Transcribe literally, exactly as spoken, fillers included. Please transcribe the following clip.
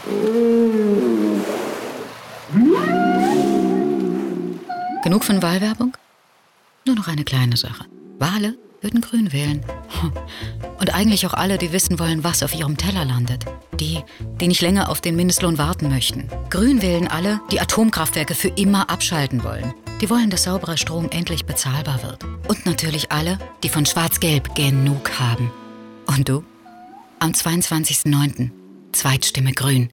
Genug von Wahlwerbung? Nur noch eine kleine Sache. Wale würden grün wählen. Und eigentlich auch alle, die wissen wollen, was auf ihrem Teller landet. Die, die nicht länger auf den Mindestlohn warten möchten. Grün wählen alle, die Atomkraftwerke für immer abschalten wollen. Die wollen, dass sauberer Strom endlich bezahlbar wird. Und natürlich alle, die von Schwarz-Gelb genug haben. Und du? Am zweiundzwanzigsten neunten Zweitstimme grün.